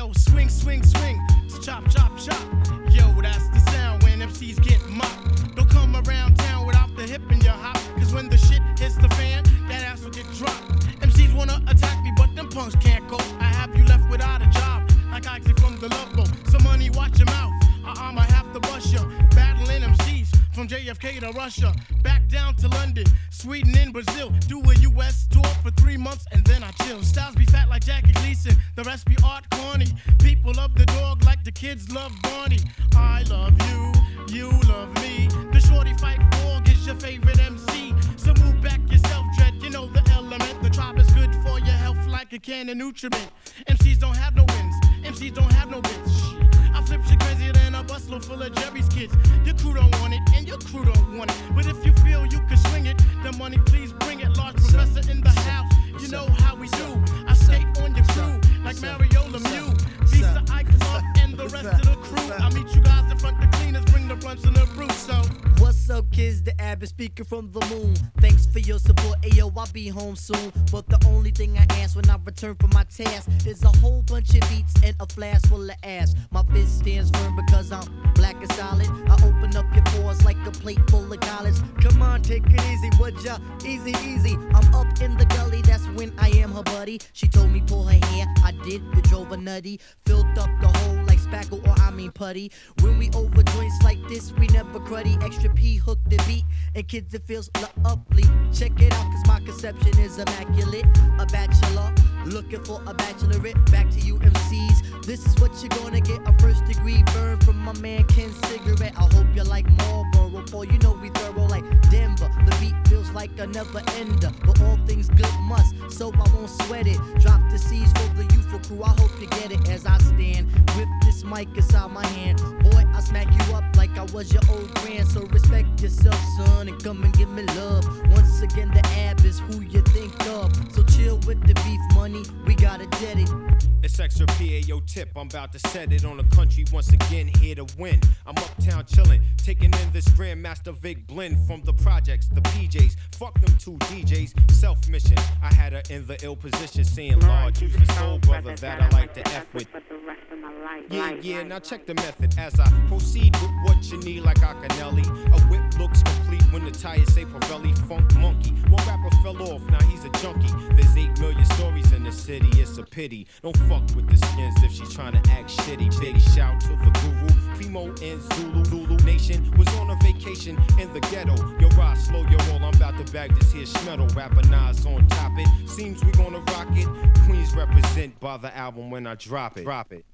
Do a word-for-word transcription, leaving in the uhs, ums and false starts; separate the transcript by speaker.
Speaker 1: yo, swing, swing, swing, chop, chop, chop. Yo, that's the sound when M Cs get mopped. Don't come around town without the hip in your hop, cause when the shit hits the fan, that ass will get dropped. M Cs wanna attack me, but them punks can't go. I have you left without a job, like Isaac from the Love Boat. So money, watch your mouth, or I'ma have to bust ya. Battling M Cs from J F K to Russia, back down to London, Sweden and Brazil. Do a U S tour for three months and then I chill. Styles be fat like Jackie Gleason, the rest be art corny. People love the dog like the kids love Barney. I love you, you love me. The shorty fight dog is your favorite M C. So move back yourself, Dread, you know the element. The tribe is good for your health like a can of nutriment. M Cs don't have no wins, M Cs don't have no bits. Shit. I flip shit crazier than a busload full of Jerry's kids. Your crew don't want it, and your crew don't want it. But if you feel you can swing it, the money please bring it. Large professor in the house, you know how we do. I skate on your crew like Mario Lemieux. Beats the Ike Club and the rest of the crew. I meet you guys in front the cleaners, bring the blunts and the brew. So
Speaker 2: what's up, kids? The Abbott speaker from the moon. Thanks for your support. Ayo, I'll be home soon. But the only thing I ask when I return from my task is a whole bunch of beats and a flask full of ass. My fist stands firm because I'm black and solid. I open up your pores like a plate full of collars. Come on, take it easy, would ya? Easy, easy. I'm up in the gully, that's when I am her buddy. She told me pull her hair, I did, it drove her nutty. Filled up the hole like spackle or I mean putty. When we over joints like this, we never cruddy. Extra P hook the beat, and kids it feels lovely. Check it out, cause my conception is immaculate. A bachelor, looking for a bachelorette. Back to you M Cs, this is what you're gonna get. A first degree burn from my man Ken Cigarette. I hope you like Marlboro, for you know we thorough like Denver. The beat feels like a never ender, but all things good must, so I won't sweat it. Drop the C's for the youthful crew, I hope you get it. As I stand with this mic inside my hand, boy, I smack you up like I was your old grand. So respect yourself, son, and come and give me love. Once again, the Ab is who you think of. So chill with the beef money, we gotta get it.
Speaker 3: It's extra P A, yo tip, I'm about to set it on the country once again, here to win. I'm uptown chillin', taking in this Grandmaster Vic blend from the projects, the P Js. Fuck them two D Js, self-mission. I had her in the ill position, saying, Lord, use the soul brother that I like to F with. Yeah, yeah, now check the method as I proceed with what you need like Acanelli. A whip looks complete when the tires say Pirelli Funk Monkey. One rapper fell off, now he's a junkie. There's eight million stories in the city, it's a pity. Don't fuck with the skins if she's trying to act shitty. Big shout to the guru, Primo and Zulu. Zulu Nation was on a vacation in the ghetto. Yo, ride slow, yo, roll, I'm about to bag this here schmeddle. Rapper Nas on top it, seems we gonna rock it. Queens represent by the album when I drop it. Drop it.